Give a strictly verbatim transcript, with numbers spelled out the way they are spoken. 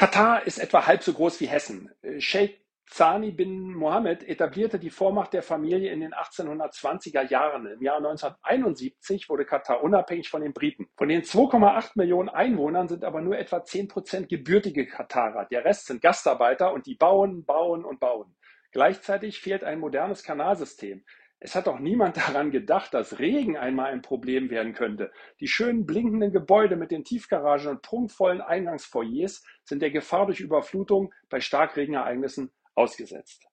Katar ist etwa halb so groß wie Hessen. Sheikh Thani bin Mohammed etablierte die Vormacht der Familie in den achtzehnhundertzwanziger Jahren. Im Jahr neunzehnhunderteinundsiebzig wurde Katar unabhängig von den Briten. Von den zwei Komma acht Millionen Einwohnern sind aber nur etwa zehn Prozent gebürtige Katarer. Der Rest sind Gastarbeiter und die bauen, bauen und bauen. Gleichzeitig fehlt ein modernes Kanalsystem. Es hat doch niemand daran gedacht, dass Regen einmal ein Problem werden könnte. Die schönen blinkenden Gebäude mit den Tiefgaragen und prunkvollen Eingangsfoyers sind der Gefahr durch Überflutung bei Starkregenereignissen ausgesetzt.